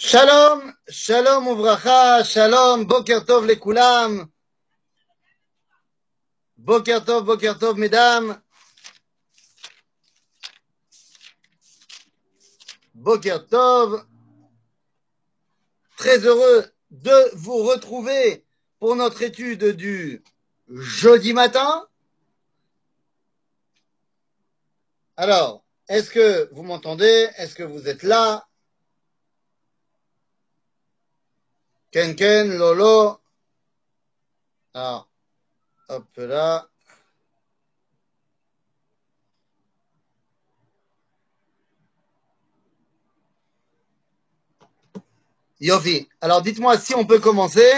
Shalom, shalom uvracha, shalom, boker tov lekulam, boker tov mesdames, boker tov, très heureux de vous retrouver pour notre étude du jeudi matin. Alors, est-ce que vous m'entendez? Est-ce que vous êtes là? Ken Ken, Lolo. Alors, hop là. Yofi. Alors, dites-moi si on peut commencer.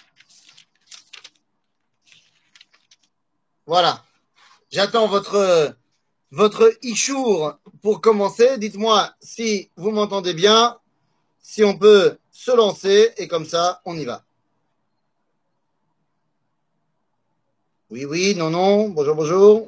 Voilà. J'attends votre ishour pour commencer. Dites-moi si vous m'entendez bien, si on peut se lancer et comme ça, on y va. Oui, oui, non, non, bonjour, bonjour.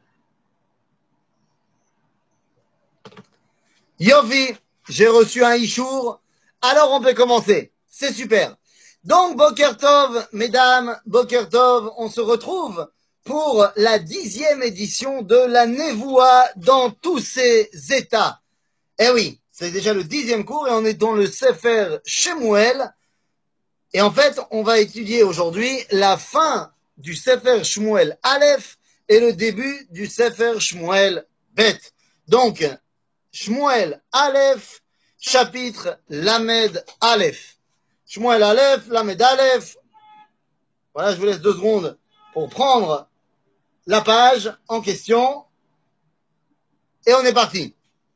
Yofi, j'ai reçu un ishour. Alors on peut commencer. C'est super. Donc, Boker Tov, mesdames, Boker Tov, on se retrouve pour la 10e édition de la Nevoa dans tous ses états. Eh oui, c'est déjà le 10e cours et on est dans le Sefer Shemuel. Et en fait, on va étudier aujourd'hui la fin du Sefer Shmuel Aleph et le début du Sefer Shmuel Bet. Donc, Shmuel Aleph, chapitre Lamed Aleph. Shmuel Aleph, Lamed Aleph. Voilà, je vous laisse 2 secondes pour prendre la page en question. Et on est parti.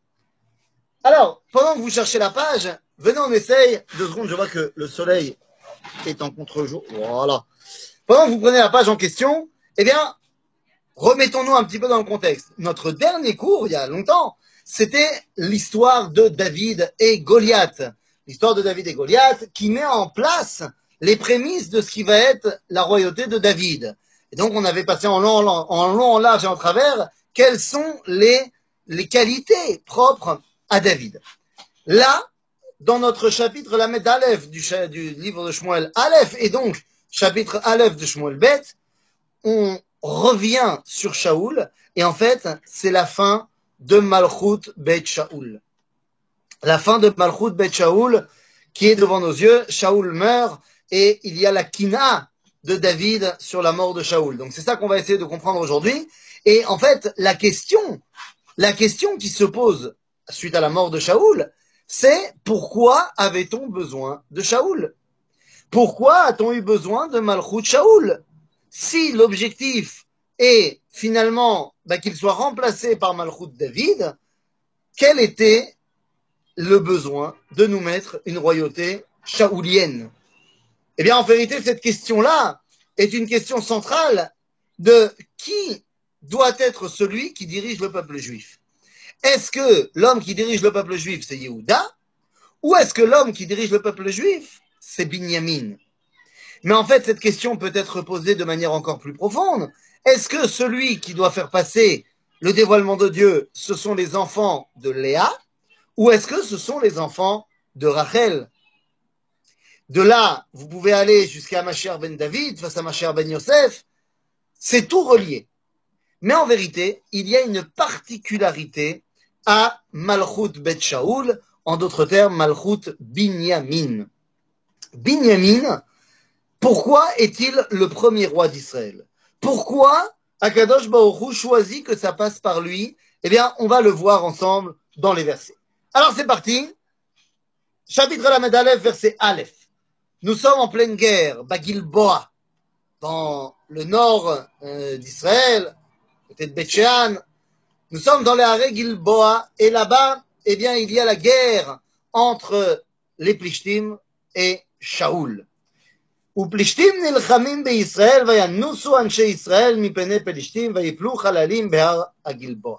Alors, pendant que vous cherchez la page, venez, on essaye. 2 secondes, je vois que le soleil est en contre-jour. Voilà. Pendant que vous prenez la page en question, eh bien, remettons-nous un petit peu dans le contexte. Notre dernier cours, il y a longtemps, c'était l'histoire de David et Goliath. L'histoire de David et Goliath qui met en place les prémices de ce qui va être la royauté de David. Et donc, on avait passé en long, en large et en travers quelles sont les qualités propres à David. Là, dans notre chapitre Lamed Aleph du livre de Shmuel Aleph, et donc chapitre Aleph de Shmuel Bet, on revient sur Shaoul, et en fait, c'est la fin de Malchut Bet Shaoul. La fin de Malchut Bet Shaoul, qui est devant nos yeux. Shaoul meurt, et il y a la kina de David sur la mort de Shaoul. Donc c'est ça qu'on va essayer de comprendre aujourd'hui. Et en fait, la question qui se pose suite à la mort de Shaoul, c'est pourquoi avait-on besoin de Shaoul? Pourquoi a-t-on eu besoin de Malchut Shaoul? Si l'objectif est finalement qu'il soit remplacé par Malchut David, quel était le besoin de nous mettre une royauté shaoulienne? Eh bien, en vérité, cette question-là est une question centrale de qui doit être celui qui dirige le peuple juif. Est-ce que l'homme qui dirige le peuple juif, c'est Yehuda? Ou est-ce que l'homme qui dirige le peuple juif, c'est Binyamin? Mais en fait, cette question peut être posée de manière encore plus profonde. Est-ce que celui qui doit faire passer le dévoilement de Dieu, ce sont les enfants de Léa? Ou est-ce que ce sont les enfants de Rachel? De là, vous pouvez aller jusqu'à Mashiach ben David, face à Mashiach ben Yosef. C'est tout relié. Mais en vérité, il y a une particularité à Malchut Bet Shaoul, en d'autres termes, Malchut Binyamin. Binyamin, pourquoi est-il le premier roi d'Israël? Pourquoi Akadosh Baruch Hu choisit que ça passe par lui? Eh bien, on va le voir ensemble dans les versets. Alors c'est parti. Chapitre Lamed Aleph, verset Aleph. Nous sommes en pleine guerre, Bagilboa, dans le nord d'Israël, côté de Beth-Shean. Nous sommes dans les Haré Gilboa, et là-bas, eh bien, il y a la guerre entre les Plishtim et Shaoul. ופלישתים נלחמים בישראל וינוסו אנשי ישראל מפני פלישתים ויפלו חללים בהר הגלבוע.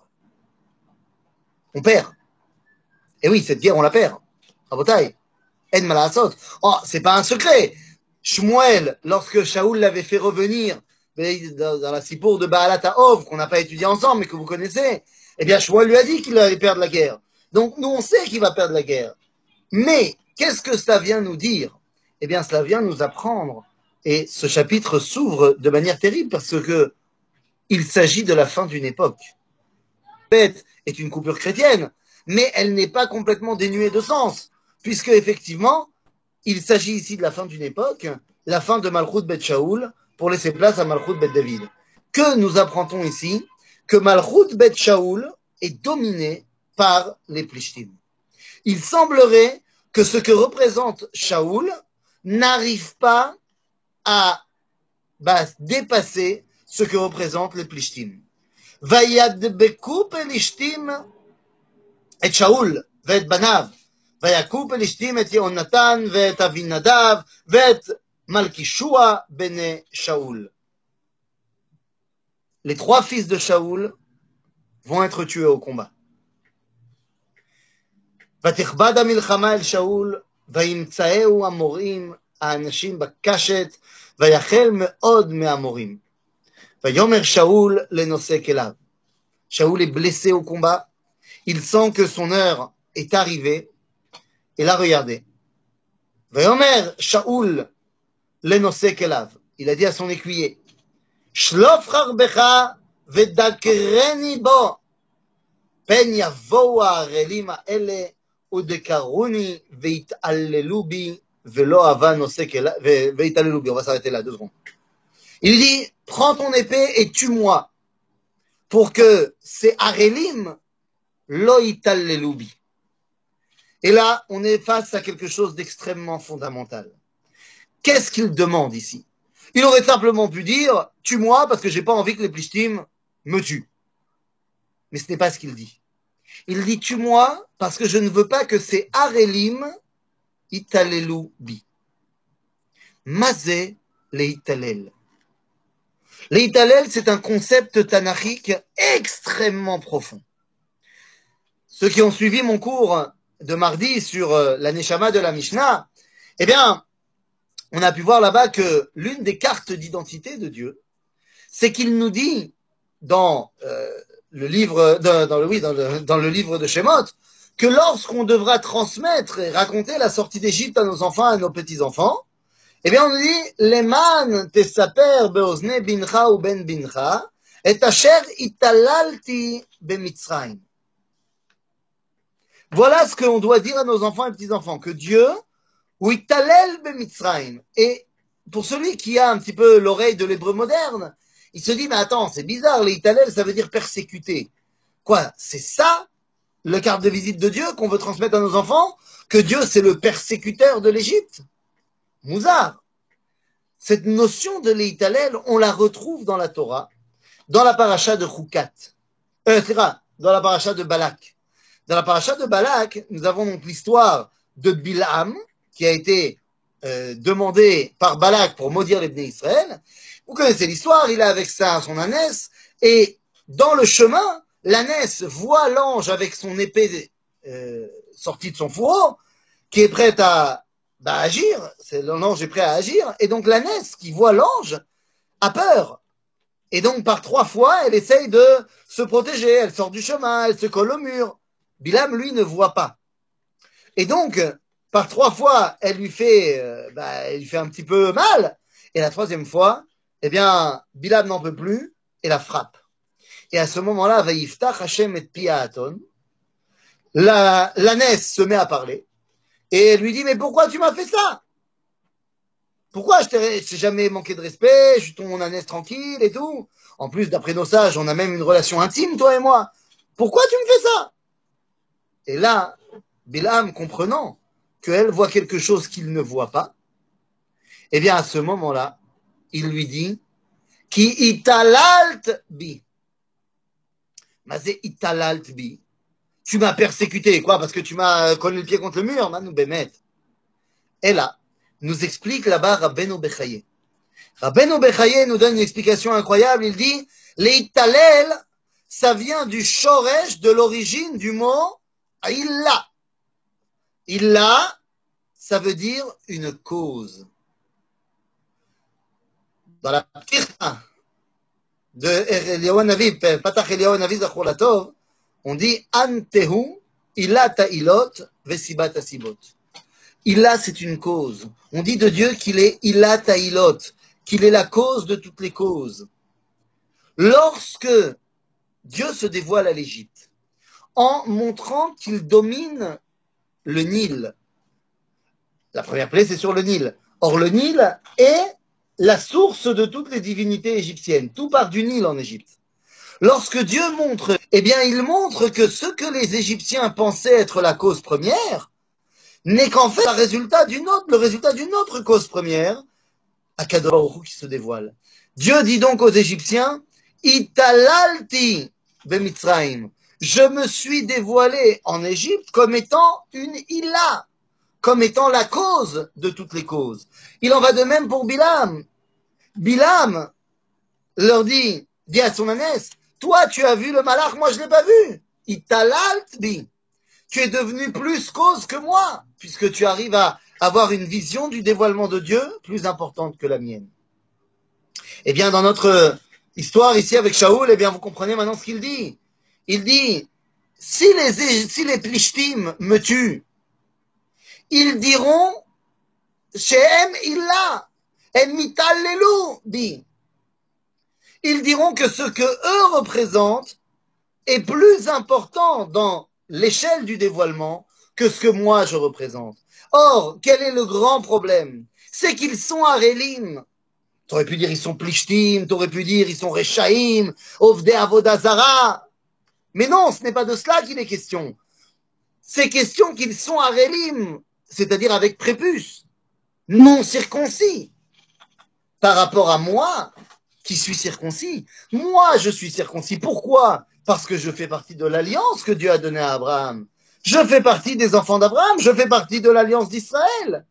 On perd. Et oui, cette guerre, on la perd. Rabotai. En malasot. Oh, c'est pas un secret. Shmuel, lorsque Shaoul l'avait fait revenir dans la Sipour de Baalat HaOv, qu'on n'a pas étudié ensemble, mais que vous connaissez, eh bien, Shmuel lui a dit qu'il allait perdre la guerre. Donc, nous, on sait qu'il va perdre la guerre. Mais, Qu'est-ce que cela vient nous dire? Eh bien, cela vient nous apprendre. Et ce chapitre s'ouvre de manière terrible parce que il s'agit de la fin d'une époque. Bête est une coupure chrétienne, mais elle n'est pas complètement dénuée de sens, puisque effectivement, il s'agit ici de la fin d'une époque, la fin de Malchut Bet Shaoul, pour laisser place à Malchut Bet David. Que nous apprendons ici? Que Malchut Bet Shaoul est dominée par les Plishtim. Il semblerait que ce que représente Shaoul n'arrive pas à dépasser ce que représentent les Plishtim. וידבקו פלישתים את שאול ואת בניו, ויכו פלישתים את יהונתן ואת אבינדב ואת מלכישוע בני שאול. Les trois fils de Shaoul vont être tués au combat. ותכבד המלחמה אל שאול, וימצאהו המוראים האנשים בקשת, ויחל מאוד מהמורים. ויאמר שאול לנושא כליו. Shaoul est blessé au combat. Il sent que son heure est arrivée. Et là, regardez. Vayomer Shaoul lenose kelav. Il a dit à son écuyer, Shlof charbecha vedakreni bo. Pen yavou ha'arelim ha'ele udekaruni veitallelu bi velo hava nose kelav veitallelu bi. On va s'arrêter là, 2 secondes. Il dit, prends ton épée et tue-moi pour que ces Arelim lo itallelu bi. Et là, on est face à quelque chose d'extrêmement fondamental. Qu'est-ce qu'il demande ici? Il aurait simplement pu dire « Tue-moi parce que j'ai pas envie que les Plishtim me tuent ». Mais ce n'est pas ce qu'il dit. Il dit « Tue-moi parce que je ne veux pas que ces Arelim italelu bi ». Mazé le italel. Le italel, c'est un concept tanachique extrêmement profond. Ceux qui ont suivi mon cours de mardi sur la Neshama de la Mishnah, eh bien, on a pu voir là-bas que l'une des cartes d'identité de Dieu, c'est qu'il nous dit dans le livre, dans le livre de Shemot, que lorsqu'on devra transmettre et raconter la sortie d'Égypte à nos enfants, à nos petits-enfants, eh bien, on nous dit, Leman tesaper beozne bincha ou ben bincha, et asher italalti bemitzrayim. Voilà ce qu'on doit dire à nos enfants et petits-enfants, que Dieu, ou italel bemitzrayim. Et pour celui qui a un petit peu l'oreille de l'hébreu moderne, il se dit, mais attends, c'est bizarre, les italel, ça veut dire persécuter. Quoi, c'est ça, le carte de visite de Dieu qu'on veut transmettre à nos enfants? Que Dieu, c'est le persécuteur de l'Égypte? Mouzar. Cette notion de l'Italel, on la retrouve dans la Torah, dans la paracha de Chukat. Dans la paracha de Balak. Dans la paracha de Balak, nous avons donc l'histoire de Bil'am, qui a été demandé par Balak pour maudire les Bnei Israël. Vous connaissez l'histoire, il est avec son ânesse, et dans le chemin, l'ânesse voit l'ange avec son épée sortie de son fourreau, qui est prête à agir, l'ange est prêt à agir, et donc l'ânesse qui voit l'ange a peur. Et donc par 3 fois, elle essaye de se protéger, elle sort du chemin, elle se colle au mur. Bilam, lui, ne voit pas. Et donc, par 3 fois, elle lui fait un petit peu mal. Et la 3e fois, eh bien, Bilam n'en peut plus et la frappe. Et à ce moment-là, Vayiftach Hashem et Piaton, l'ânesse se met à parler et elle lui dit, mais pourquoi tu m'as fait ça? Pourquoi je t'ai jamais manqué de respect, je suis ton ânesse tranquille et tout. En plus, d'après nos sages, on a même une relation intime, toi et moi. Pourquoi tu me fais ça? Et là, Bilam, comprenant qu'elle voit quelque chose qu'il ne voit pas, eh bien, à ce moment-là, il lui dit, Ki italalt bi. Mazé italalt bi. Tu m'as persécuté, quoi, parce que tu m'as collé le pied contre le mur, Manou Bémet. Et là, nous explique là-bas Rabbeinu Bechaye. Rabbeinu Bechaye nous donne une explication incroyable. Il dit, les italel, ça vient du shoresh, de l'origine du mot illa. Illa, ça veut dire une cause. Dans la Ptirha de Eliyahu Hanavi, Patach Eliyahu Hanavi Zachor Latov, on dit Antehu, Illa ta'ilot, Vesibat asibot. Ila, c'est une cause. On dit de Dieu qu'il est Ila Tailot, qu'il est la cause de toutes les causes. Lorsque Dieu se dévoile à l'Égypte, en montrant qu'il domine le Nil. La première plaie, c'est sur le Nil. Or, le Nil est la source de toutes les divinités égyptiennes. Tout part du Nil en Égypte. Lorsque Dieu montre, eh bien, il montre que ce que les Égyptiens pensaient être la cause première n'est qu'en fait le résultat d'une autre cause première, Akadosh Baruch Hu qui se dévoile. Dieu dit donc aux Égyptiens, Italalti bemitzraim. Je me suis dévoilé en Égypte comme étant une Ila, comme étant la cause de toutes les causes. Il en va de même pour Bilam. Bilam leur dit à son ânesse, toi tu as vu le malach, moi je l'ai pas vu. Italalt bi. Tu es devenu plus cause que moi, puisque tu arrives à avoir une vision du dévoilement de Dieu plus importante que la mienne. Eh bien, dans notre histoire ici avec Shaoul, eh bien, vous comprenez maintenant ce qu'il dit. Il dit, si les Plishtim me tuent, ils diront, Shehem illa, en mitallelu bi. Ils diront que ce que eux représentent est plus important dans l'échelle du dévoilement que ce que moi je représente. Or, quel est le grand problème? C'est qu'ils sont Arélim. T'aurais pu dire ils sont Plishtim, t'aurais pu dire ils sont Rechaim, Ovde Avodazara. Mais non, ce n'est pas de cela qu'il est question. C'est question qu'ils sont Arélim, c'est-à-dire avec prépuce, non circoncis. Par rapport à moi, qui suis circoncis. Moi, je suis circoncis. Pourquoi? Parce que je fais partie de l'alliance que Dieu a donnée à Abraham. Je fais partie des enfants d'Abraham. Je fais partie de l'alliance d'Israël.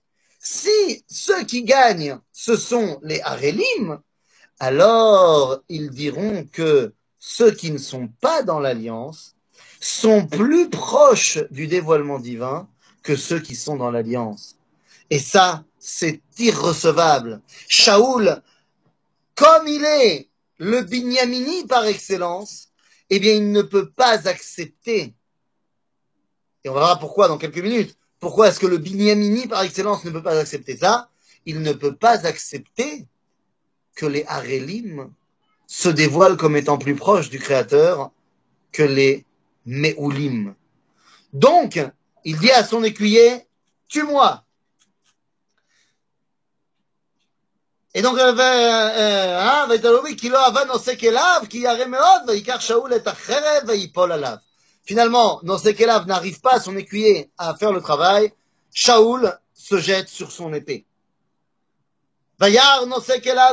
Si ceux qui gagnent, ce sont les Harélim, alors ils diront que ceux qui ne sont pas dans l'alliance sont plus proches du dévoilement divin que ceux qui sont dans l'alliance. Et ça, c'est irrecevable. Shaoul, comme il est le Binyamini par excellence, eh bien, il ne peut pas accepter. Et on verra pourquoi dans quelques minutes. Pourquoi est-ce que le Binyamini par excellence ne peut pas accepter ça? Il ne peut pas accepter que les Harélim se dévoilent comme étant plus proches du Créateur que les Me'oulim. Donc, il dit à son écuyer, tue-moi. Et donc, finalement, Nosekelav n'arrive pas, son écuyer, à faire le travail. Shaoul se jette sur son épée. Il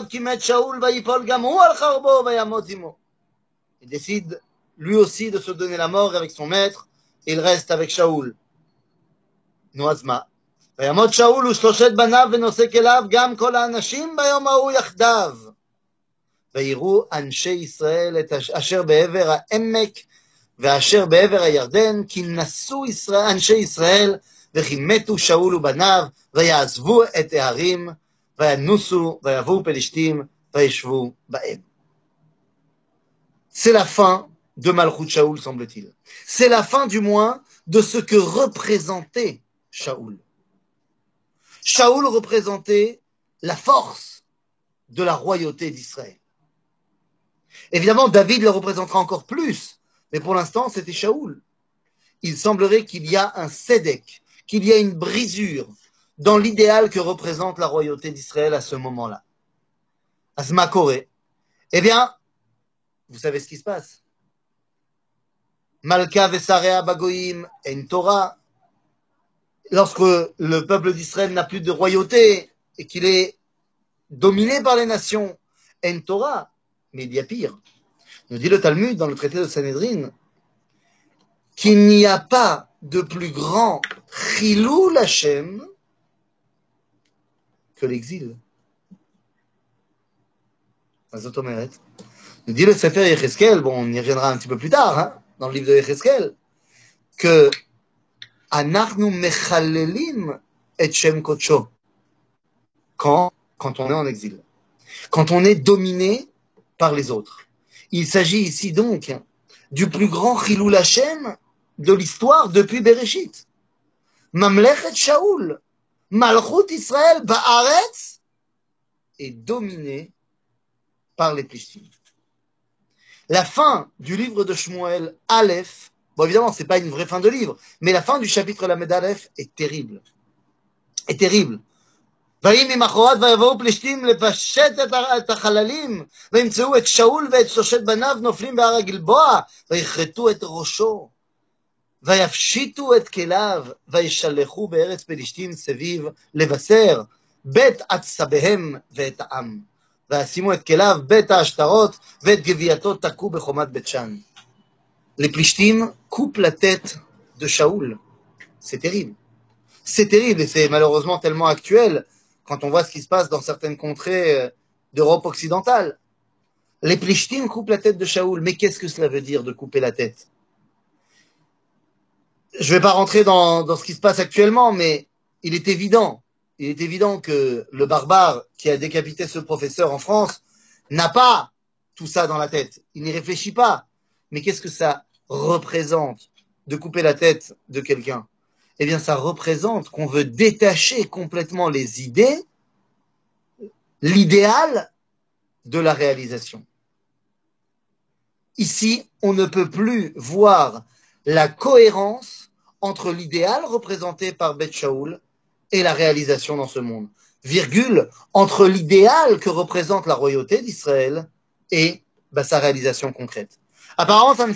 décide, lui aussi, de se donner la mort avec son maître, et il reste avec Shaoul. Noazma. וימות שאול ושלושת בניו ונוסק אליו גם כל האנשים ביום ההוא יחדיו. ויראו אנשי ישראל את אשר בעבר העמק ואשר בעבר הירדן, כי נסו אנשי ישראל וכי מתו שאול ובניו, ויעזבו את ההרים, וינוסו ויבואו פלישתים וישבו בהם. C'est la fin de Malchut Shaoul, semble-t-il. C'est la fin, du moins, de ce que représentait Shaoul. Shaoul représentait la force de la royauté d'Israël. Évidemment, David le représentera encore plus, mais pour l'instant, c'était Shaoul. Il semblerait qu'il y a un sédek, qu'il y a une brisure dans l'idéal que représente la royauté d'Israël à ce moment-là. Asma Koré. Eh bien, vous savez ce qui se passe. Malka Vesarea Bagoïm en Torah. Lorsque le peuple d'Israël n'a plus de royauté et qu'il est dominé par les nations, en Torah, mais il y a pire. Nous dit le Talmud dans le traité de Sanhedrin qu'il n'y a pas de plus grand Chilul Hashem que l'exil. Nous dit le Sefer Yecheskel, bon, on y reviendra un petit peu plus tard, hein, dans le livre de Yecheskel, que Anachnu mechalelim et Shem Kodsho. Quand on est en exil. Quand on est dominé par les autres. Il s'agit ici donc du plus grand Chilul Hashem de l'histoire depuis Bereshit. Mamlechet Shaoul, Malchut Israël Ba'aretz, est dominée par les Plishtim. La fin du livre de Shmuel, Aleph, bon évidemment, c'est pas une vraie fin de livre, mais la fin du chapitre Lamed Aleph est terrible. Est terrible. ויהי ממחרת ויבואו פלישתים לפשט את החללים וימצאו את שאול ואת שלושת בניו נופלים בהר הגלבוע ויכרתו את ראשו ויפשיטו את כליו וישלחו בארץ פלישתים סביב לבשר בית עצביהם ואת העם וישימו את כליו בית העשתרות ואת גווייתו תקעו בחומת בית שאן. Les Plishtim coupent la tête de Shaoul. C'est terrible. C'est terrible et c'est malheureusement tellement actuel quand on voit ce qui se passe dans certaines contrées d'Europe occidentale. Les Plishtim coupent la tête de Shaoul. Mais qu'est-ce que cela veut dire de couper la tête? Je ne vais pas rentrer dans ce qui se passe actuellement, mais il est évident que le barbare qui a décapité ce professeur en France n'a pas tout ça dans la tête. Il n'y réfléchit pas. Mais qu'est-ce que ça représente de couper la tête de quelqu'un? Eh bien, ça représente qu'on veut détacher complètement les idées, l'idéal de la réalisation. Ici, on ne peut plus voir la cohérence entre l'idéal représenté par Beth Shaoul et la réalisation dans ce monde. Virgule, entre l'idéal que représente la royauté d'Israël et sa réalisation concrète. Apparemment, ça ne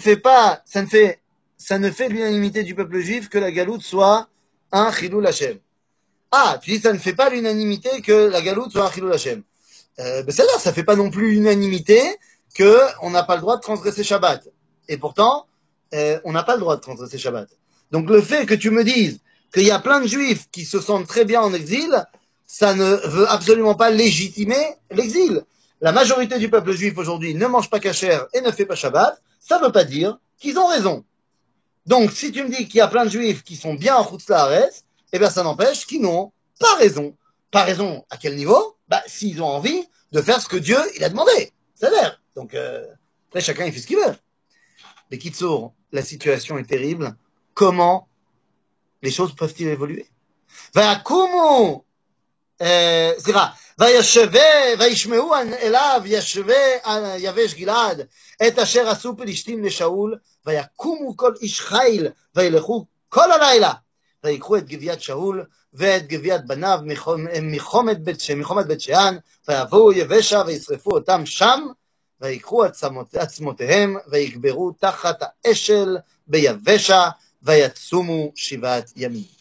fait l'unanimité du peuple juif que la galoute soit un Chilul Hashem. Ah, tu dis ça ne fait pas l'unanimité que la galoute soit un Chilul Hashem. C'est-à-dire, ça ne fait pas non plus l'unanimité qu'on n'a pas le droit de transgresser Shabbat. Et pourtant, on n'a pas le droit de transgresser Shabbat. Donc le fait que tu me dises qu'il y a plein de juifs qui se sentent très bien en exil, ça ne veut absolument pas légitimer l'exil. La majorité du peuple juif aujourd'hui ne mange pas kasher et ne fait pas Shabbat, ça ne veut pas dire qu'ils ont raison. Donc, si tu me dis qu'il y a plein de juifs qui sont bien en Chutz La'aretz, eh bien, ça n'empêche qu'ils n'ont pas raison. Pas raison à quel niveau? S'ils ont envie de faire ce que Dieu, il a demandé. C'est vrai. Donc, après, chacun, il fait ce qu'il veut. Mais Kitsour, la situation est terrible. Comment les choses peuvent-ils évoluer? Vayakumu, סליחה, וישמעו אליו יבש גלעד את אשר עשו פלישתים לשאול ויקומו כל איש חיל וילכו כל הלילה ויקחו את גביית שאול ואת גביית בניו מחומת בית שאן ויבואו יבשה וישרפו אותם שם ויקחו עצמותיהם ויקברו תחת האשל ביבשה ויצומו 7 ימים.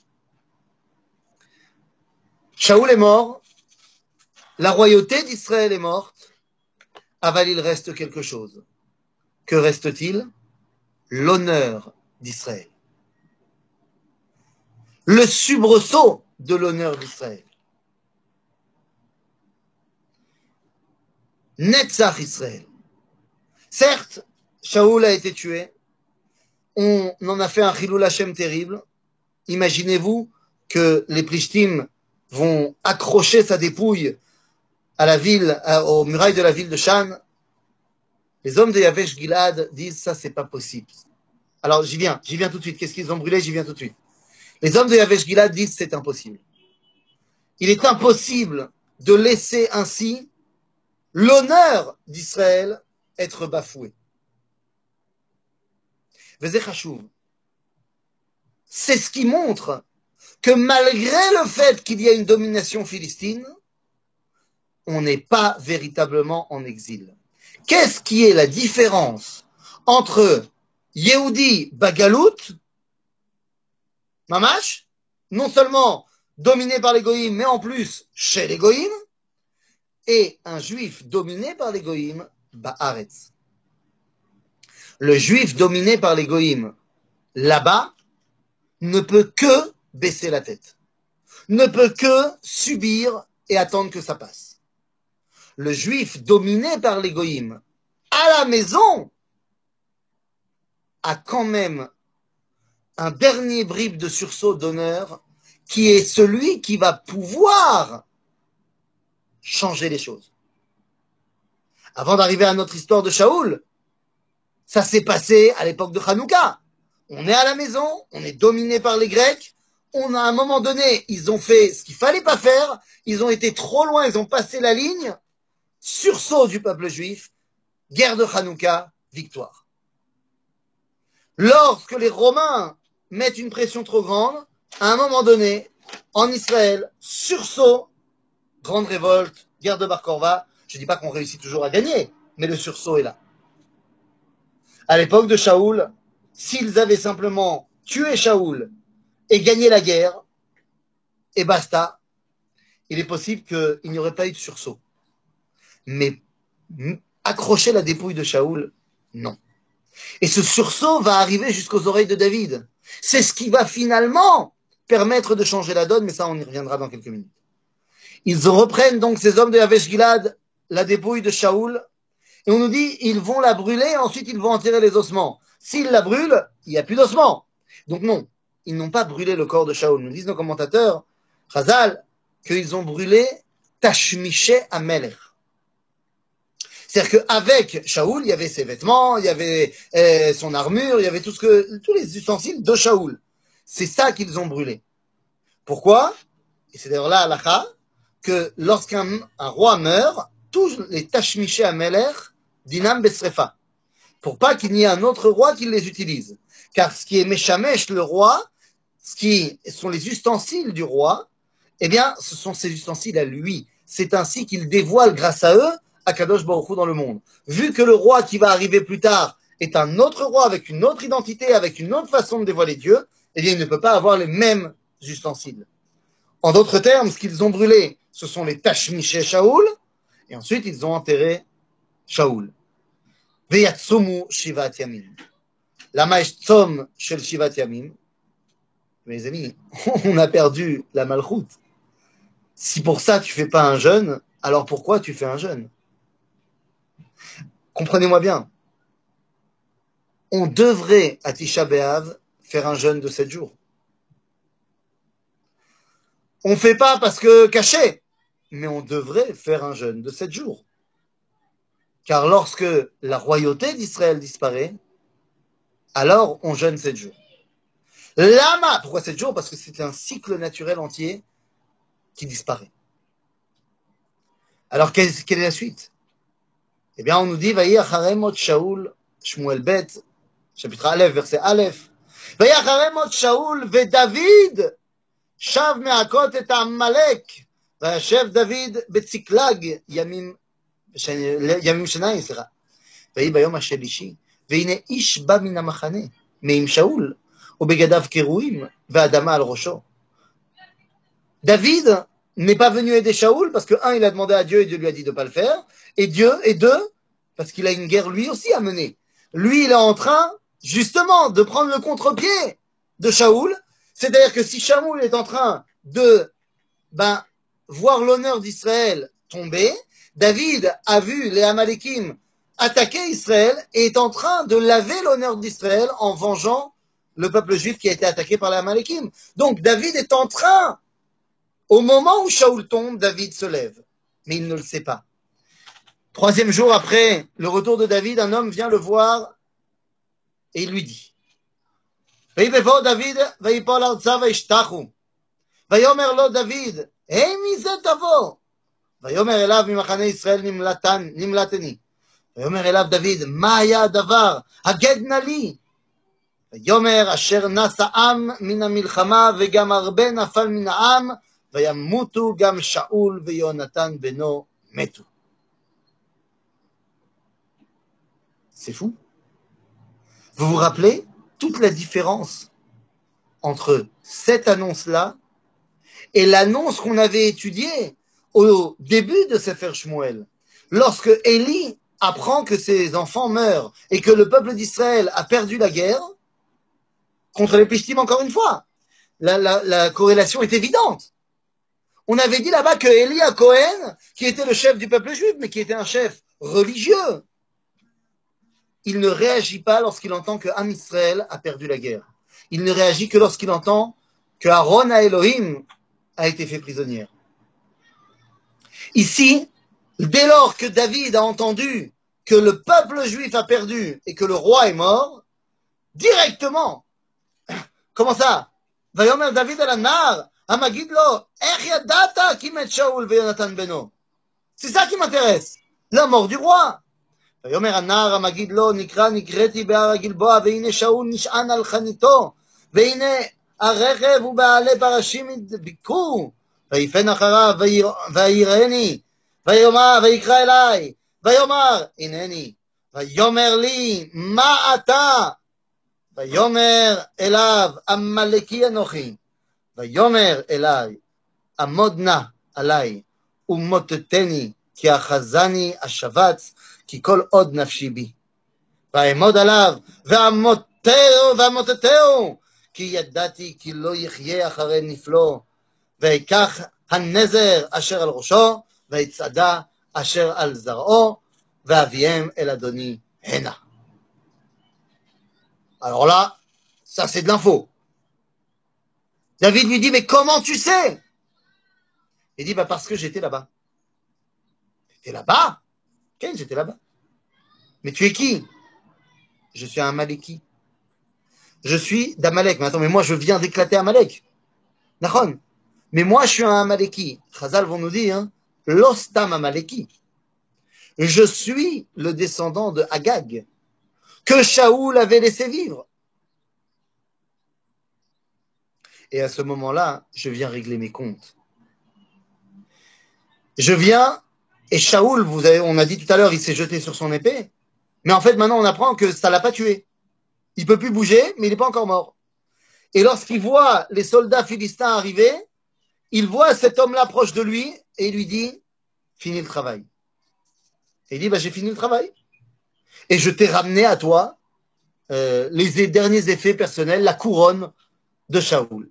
Shaoul est mort, la royauté d'Israël est morte, aval il reste quelque chose. Que reste-t-il? L'honneur d'Israël. Le soubresaut de l'honneur d'Israël. Netzach Israël. Certes, Shaoul a été tué, on en a fait un Chilul Hashem terrible. Imaginez-vous que les Plishtim vont accrocher sa dépouille à la ville, aux murailles de la ville de Shan. Les hommes de Yavesh Gilad disent ça, c'est pas possible. Alors j'y viens tout de suite. Qu'est-ce qu'ils ont brûlé? J'y viens tout de suite. Les hommes de Yavesh Gilad disent c'est impossible. Il est impossible de laisser ainsi l'honneur d'Israël être bafoué. C'est ce qui montre que malgré le fait qu'il y a une domination philistine, on n'est pas véritablement en exil. Qu'est-ce qui est la différence entre Yehudi Bagalout, Mamash, non seulement dominé par les Goïm, mais en plus chez les Goïm, et un juif dominé par les Goïm, Ba'aretz. Le juif dominé par les Goïm, là-bas, ne peut que baisser la tête, ne peut que subir et attendre que ça passe. Le juif dominé par les Goïm, à la maison, a quand même un dernier bribe de sursaut d'honneur qui est celui qui va pouvoir changer les choses. Avant d'arriver à notre histoire de Shaoul, ça s'est passé à l'époque de Hanouka. On est à la maison, on est dominé par les Grecs, à un moment donné, ils ont fait ce qu'il fallait pas faire, ils ont été trop loin, ils ont passé la ligne, sursaut du peuple juif, guerre de Hanouka, victoire. Lorsque les Romains mettent une pression trop grande, à un moment donné, en Israël, sursaut, grande révolte, guerre de Bar Korva. Je ne dis pas qu'on réussit toujours à gagner, mais le sursaut est là. À l'époque de Shaoul, s'ils avaient simplement tué Shaoul et gagné la guerre, et basta, il est possible qu'il n'y aurait pas eu de sursaut. Mais accrocher la dépouille de Shaoul, non. Et ce sursaut va arriver jusqu'aux oreilles de David. C'est ce qui va finalement permettre de changer la donne, mais ça, on y reviendra dans quelques minutes. Ils reprennent donc ces hommes de Yavesh Gilad, la dépouille de Shaoul, et on nous dit, ils vont la brûler, ensuite ils vont enterrer les ossements. S'ils la brûlent, il n'y a plus d'ossements. Donc non, ils n'ont pas brûlé le corps de Shaoul. Nous disent nos commentateurs, Chazal, qu'ils ont brûlé Tashmiché Amelech. C'est-à-dire qu'avec Shaoul, il y avait ses vêtements, il y avait son armure, il y avait tous les ustensiles de Shaoul. C'est ça qu'ils ont brûlé. Pourquoi? Et c'est d'ailleurs là, halakha, que lorsqu'un roi meurt, tous les Tashmiché Amelech, Dinam Besrefa. Pour pas qu'il n'y ait un autre roi qui les utilise. Car ce qui est Meshamesh, le roi, ce qui sont les ustensiles du roi, eh bien, ce sont ses ustensiles à lui. C'est ainsi qu'il dévoile, grâce à eux, Akadosh Baruch Hu dans le monde. Vu que le roi qui va arriver plus tard est un autre roi avec une autre identité, avec une autre façon de dévoiler Dieu, eh bien, il ne peut pas avoir les mêmes ustensiles. En d'autres termes, ce qu'ils ont brûlé, ce sont les Tashmiché Shaoul, et ensuite ils ont enterré Shaoul. Veyatsumu Shivat Yamim. Lama yesh tzom shel Shivat Yamim. Mes amis, on a perdu la malchoute. Si pour ça tu fais pas un jeûne, alors pourquoi tu fais un jeûne? Comprenez-moi bien. On devrait, à Tisha B'Av, faire un jeûne de 7 jours. On ne fait pas parce que caché, mais on devrait faire un jeûne de 7 jours. Car lorsque la royauté d'Israël disparaît, alors on jeûne 7 jours. Lama, pourquoi 7 jours? Parce que c'est un cycle naturel entier qui disparaît. Alors quelle est la suite? Eh bien, on nous dit, Vayi acharei mot Shaoul, Shmuel Bet, chapitre Aleph, verset Aleph. Vayi acharei mot Shaoul veDavid, שב מהכות את העמלק, וישב דוד בצקלג ימים שניים, סליחה. ויהי ביום השלישי, והנה איש בא מן המחנה, מעם שאול, ובגדיו קרועים, ואדמה על ראשו. David n'est pas venu aider Shaoul parce que, un, il a demandé à Dieu et Dieu lui a dit de ne pas le faire, et deux, parce qu'il a une guerre lui aussi à mener. Lui, il est en train, justement, de prendre le contre-pied de Shaoul. C'est-à-dire que si Shaoul est en train de voir l'honneur d'Israël tomber, David a vu les Amalekim attaquer Israël et est en train de laver l'honneur d'Israël en vengeant le peuple juif qui a été attaqué par les Amalekim. Donc David est en train, au moment où Shaoul tombe, David se lève. Mais il ne le sait pas. 3e jour après le retour de David, un homme vient le voir et il lui dit, ויבוא דוד ויפול ארצה וישתחו. ויאמר לו דוד, היי מי זה תבוא? ויאמר אליו ממחנה ישראל נמלטני. ויאמר אליו דוד, מה היה הדבר? הגד נא לי. ויאמר אשר נס העם מן המלחמה וגם הרבה נפל מן העם, וימותו גם שאול ויונתן בנו מתו. C'est fou. Vous vous rappelez toute la différence entre cette annonce-là et l'annonce qu'on avait étudiée au début de Sefer Shmuel, lorsque Élie apprend que ses enfants meurent et que le peuple d'Israël a perdu la guerre contre les Plishtim encore une fois. La corrélation est évidente. On avait dit là-bas que Élie à Cohen, qui était le chef du peuple juif, mais qui était un chef religieux, il ne réagit pas lorsqu'il entend que Am Israël a perdu la guerre. Il ne réagit que lorsqu'il entend que Aaron à Elohim a été fait prisonnier. Ici, dès lors que David a entendu que le peuple juif a perdu et que le roi est mort, directement, comment ça? ויאמר דוד אל הנער המגיד לו, איך ידעת כי מת שאול ויונתן בנו? C'est ça qui m'intéresse, la mort du roi. ויאמר הנער המגיד לו, נקראתי בהר הגלבוע, והנה שאול נשען על חניתו, והנה הרכב ובעלי פרשים הדביקו, ויפן אחריו ויראני, ויקרא אליי, ויאמר הנני, ויאמר לי מה אתה? ויאמר אליו עמלקי אנוכי, ויאמר אליי עמוד נא עלי ומוטטני כי אחזני השבץ כי כל עוד נפשי בי. ואעמוד עליו ועמותתהו כי ידעתי כי לא יחיה אחרי נפלו, ויקח הנזר אשר על ראשו ויצעדה אשר על זרעו, ואביהם אל אדוני הנה. Alors là, ça c'est de l'info. David lui dit, mais comment tu sais? Il dit, bah parce que j'étais là-bas. T'étais là-bas? Ken, j'étais là-bas. Mais tu es qui? Je suis un Amaleki. Je suis d'Amalek. Mais attends, mais moi je viens d'éclater Amalek. Nachon. Mais moi je suis un Amaleki. Chazal vont nous dire, hein, l'ostam Amaleki. Je suis le descendant de Agag, que Shaoul avait laissé vivre. Et à ce moment-là, je viens régler mes comptes. Je viens, et Shaoul, on a dit tout à l'heure, il s'est jeté sur son épée. Mais en fait, maintenant, on apprend que ça l'a pas tué. Il peut plus bouger, mais il n'est pas encore mort. Et lorsqu'il voit les soldats philistins arriver, il voit cet homme-là proche de lui, et il lui dit, finis le travail. Et il dit, bah, j'ai fini le travail. Et je t'ai ramené à toi les derniers effets personnels, la couronne de Shaoul.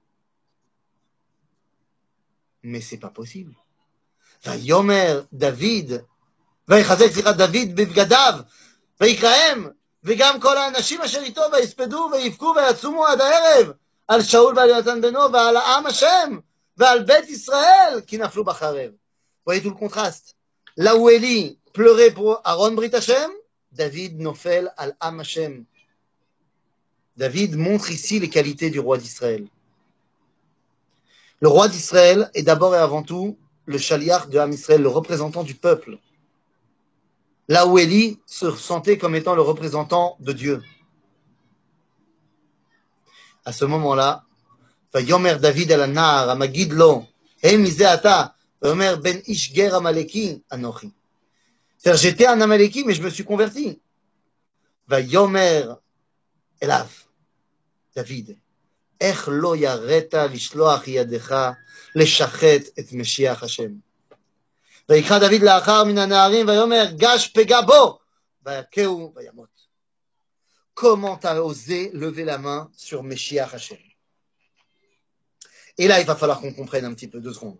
Mais c'est pas possible. ויאמר דוד, ויחזק סליחה דוד בבגדיו, ויקראם, וגם כל האנשים אשר איתו, ויספדו ויבכו ויצומו עד הערב, על שאול ועל יונתן בנו, ועל העם השם, ועל בית ישראל, כי נפלו בחרב. Voyez tout le contraste. Là où Élie pleurait pour Aaron Brit Hashem, David nofel al Am Hashem. David montre ici les qualités du roi d'Israël. Le roi d'Israël est d'abord et avant tout le shaliach de Am Israël, le représentant du peuple. Là où Élie se sentait comme étant le représentant de Dieu. À ce moment-là, ויאמר דוד אל הנער המגיד לו, הם מזה אתה, ויאמר בן איש גר עמלקי אנוכי. C'est-à-dire, j'étais un Amaleki, mais je me suis converti. ויאמר אליו, דוד, איך לא יראת לשלוח ידך לשחט את משיח השם. ויקרא דוד לאחר מן הנערים ויאמר גש פגע בו ויכהו וימות. Comment t'as osé lever la main sur Meshiach Hashem? Et là, il va falloir qu'on comprenne un petit peu, 2 secondes.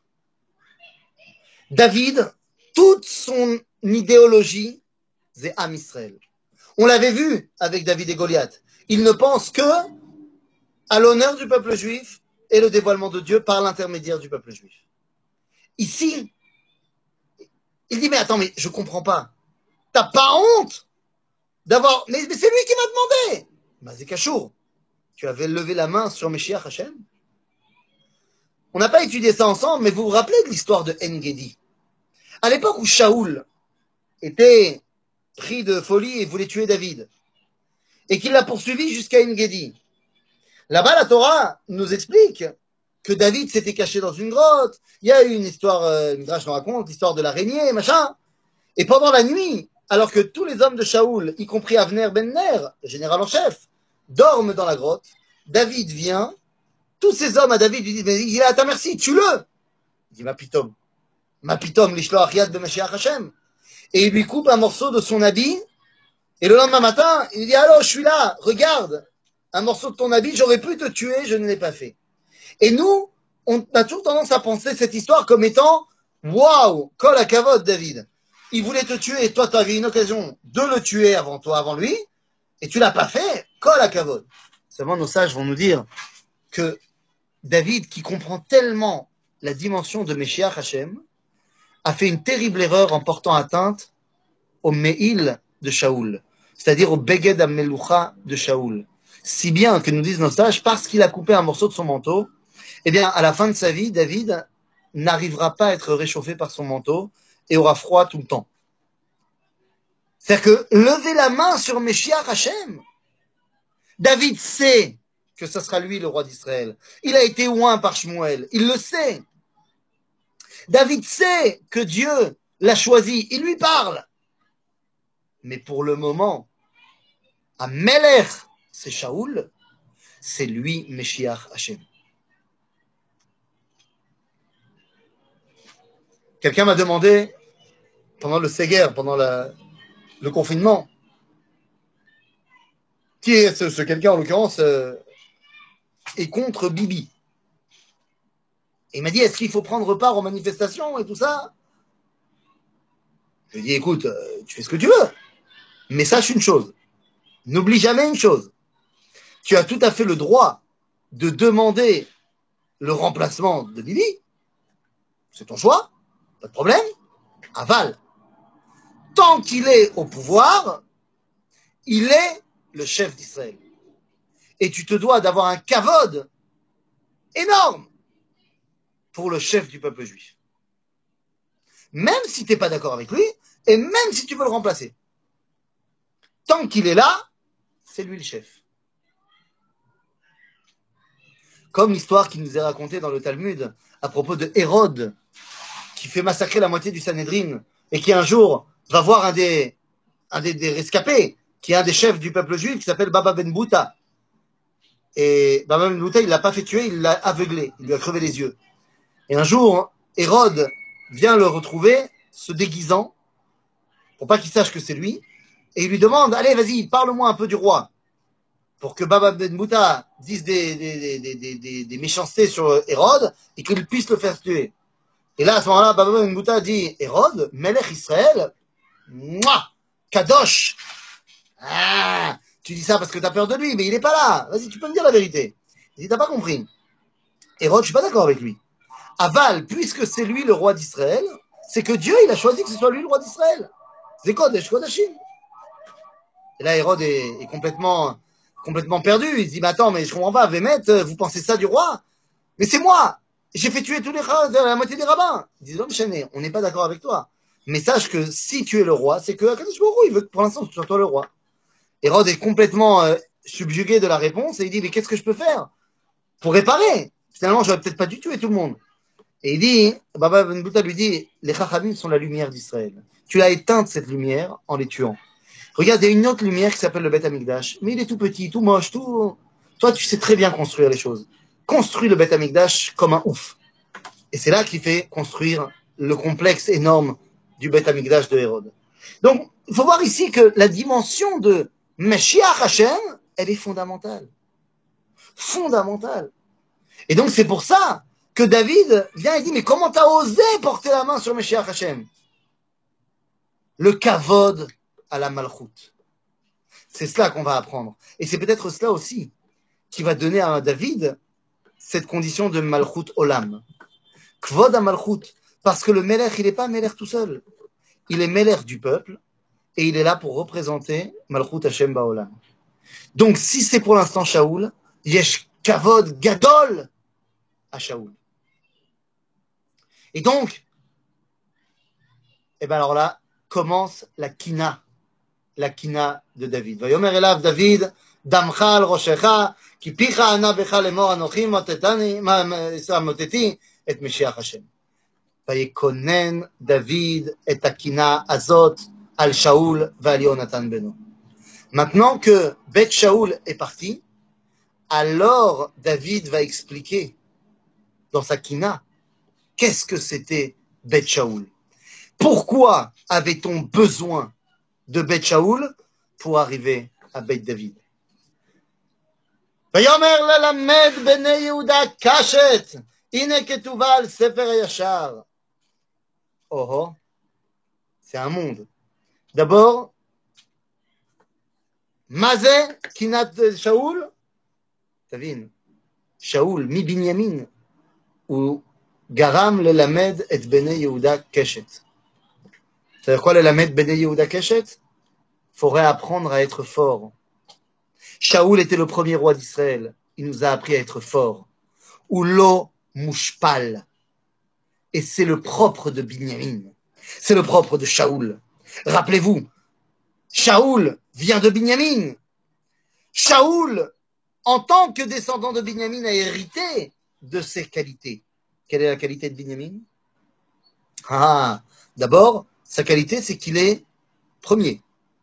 David, toute son idéologie, c'est Am Israël. On l'avait vu avec David et Goliath. Il ne pense que à l'honneur du peuple juif et le dévoilement de Dieu par l'intermédiaire du peuple juif. Ici, il dit, mais attends, mais je comprends pas. T'as pas honte d'avoir... Mais c'est lui qui m'a demandé. Mazé Kachour, tu avais levé la main sur Meshiach Hashem? On n'a pas étudié ça ensemble, mais vous vous rappelez de l'histoire de En-Gedi? À l'époque où Shaoul était pris de folie et voulait tuer David, et qu'il l'a poursuivi jusqu'à En-Gedi. Là-bas, la Torah nous explique que David s'était caché dans une grotte. Il y a eu une histoire, Midrash nous raconte, l'histoire de l'araignée, machin. Et pendant la nuit, alors que tous les hommes de Shaoul, y compris Avner ben Ner, le général en chef, dorment dans la grotte, David vient, tous ces hommes à David lui disent, mais il est à ta merci, tue-le. Il dit, ma pitom, l'ishloach yad b'Mashiach Hashem. Et il lui coupe un morceau de son habit, et le lendemain matin, il dit, allô, je suis là, regarde, un morceau de ton habit, j'aurais pu te tuer, je ne l'ai pas fait. Et nous, on a toujours tendance à penser cette histoire comme étant, waouh, kol hakavod, David. Il voulait te tuer et toi, tu avais une occasion de le tuer avant toi, avant lui, et tu l'as pas fait, kol hakavod. Seulement, nos sages vont nous dire que David, qui comprend tellement la dimension de Meshiach Hashem, a fait une terrible erreur en portant atteinte au Meil de Shaoul, c'est-à-dire au Beged HaMelucha de Shaoul. Si bien que nous disent nos sages, parce qu'il a coupé un morceau de son manteau, eh bien, à la fin de sa vie, David n'arrivera pas à être réchauffé par son manteau et aura froid tout le temps. C'est-à-dire que lever la main sur Meshiach Hashem, David sait que ce sera lui le roi d'Israël. Il a été oint par Shmuel, il le sait. David sait que Dieu l'a choisi, il lui parle. Mais pour le moment, à Melech, c'est Shaoul, c'est lui Meshiach Hashem. Quelqu'un m'a demandé, pendant le Séguer, pendant le confinement, qui est ce quelqu'un en l'occurrence est contre Bibi. Et il m'a dit, est-ce qu'il faut prendre part aux manifestations et tout ça? Je lui ai dit, écoute, tu fais ce que tu veux. Mais sache une chose. N'oublie jamais une chose. Tu as tout à fait le droit de demander le remplacement de Bibi. C'est ton choix. Pas de problème. Aval. Tant qu'il est au pouvoir, il est le chef d'Israël. Et tu te dois d'avoir un kavod énorme pour le chef du peuple juif. Même si tu n'es pas d'accord avec lui, et même si tu veux le remplacer. Tant qu'il est là, c'est lui le chef. Comme l'histoire qui nous est racontée dans le Talmud à propos de Hérode, qui fait massacrer la moitié du Sanhédrin, et qui un jour va voir un des rescapés, qui est un des chefs du peuple juif, qui s'appelle Baba Ben Bouta. Et Baba Ben Bouta, il ne l'a pas fait tuer, il l'a aveuglé, il lui a crevé les yeux. Et un jour, Hérode vient le retrouver, se déguisant, pour pas qu'il sache que c'est lui, et il lui demande, allez, vas-y, parle-moi un peu du roi, pour que Baba Ben Bouta dise des méchancetés sur Hérode, et qu'il puisse le faire tuer. Et là, à ce moment-là, Baba Ben Bouta dit, Hérode, Melech Israël, mouah, Kadosh. Ah, tu dis ça parce que tu as peur de lui, mais il n'est pas là. Vas-y, tu peux me dire la vérité. Il dit, t'as pas compris. Hérode, je suis pas d'accord avec lui. Aval, puisque c'est lui le roi d'Israël, c'est que Dieu, il a choisi que ce soit lui le roi d'Israël. C'est Kodesh, Kodashim. Et là, Hérode est complètement perdu. Il se dit, mais attends, mais je comprends pas, Vémet, vous pensez ça du roi? Mais c'est moi. J'ai fait tuer tous la moitié des rabbins. Il dit, non, mais on n'est pas d'accord avec toi. Mais sache que si tu es le roi, c'est que Akadosh Baruch Hu, il veut que pour l'instant, ce soit toi le roi. Hérode est complètement subjugué de la réponse et il dit, mais qu'est-ce que je peux faire pour réparer? Finalement, j'aurais peut-être pas dû tuer tout le monde. Et il dit, Baba Ben Bouta lui dit, les Chachamim sont la lumière d'Israël. Tu as éteinte cette lumière en les tuant. Regarde, il y a une autre lumière qui s'appelle le Beth Amikdash, mais il est tout petit, tout moche, tout... Toi, tu sais très bien construire les choses. Construis le Beth Amikdash comme un ouf. Et c'est là qu'il fait construire le complexe énorme du Beth Amikdash de Hérode. Donc, il faut voir ici que la dimension de Meshiach Hashem, elle est fondamentale. Fondamentale. Et donc, c'est pour ça que David vient et dit, mais comment t'as osé porter la main sur Meshiach Hashem? Le kavod à la malchoute. C'est cela qu'on va apprendre. Et c'est peut-être cela aussi qui va donner à David cette condition de malchoute olam. Kvod à malchoute. Parce que le Melech, il n'est pas Melech tout seul. Il est Melech du peuple et il est là pour représenter Malchut Hashem Baolam. Donc, si c'est pour l'instant Shaoul, yesh kavod gadol à Shaoul. Et donc, et ben alors là, commence la kina de David. Vayomer elav David, damcha al roshecha, ki picha ana becha lemor anochi moteti et Meshiach Hashem. ויקונן דוד את הקינה הזאת על שאול ועל יונתן בנו. Maintenant que Beth Shaoul est parti, alors David va expliquer dans sa kina qu'est-ce que c'était Beth Shaoul. Pourquoi avait-on besoin de Beth Shaoul pour arriver à Beth David? ויאמר ללמד בני יהודה קשת, הנה כתובה על ספר הישר. Oh, c'est un monde. D'abord, Mazé, Kinat Shaoul, Tavin, Shaoul, mi Binyamin, ou Garam le Lamed et Bene Yehuda Keshet. C'est-à-dire quoi le Lamed Bene Yehuda Keshet? Faudrait apprendre à être fort. Shaoul était le premier roi d'Israël. Il nous a appris à être forts. Ou lo mushpal. Et c'est le propre de Binyamin. C'est le propre de Shaoul. Rappelez-vous, Shaoul vient de Binyamin. Shaoul, en tant que descendant de Binyamin, a hérité de ses qualités. Quelle est la qualité de Binyamin? D'abord, sa qualité, c'est qu'il est premier.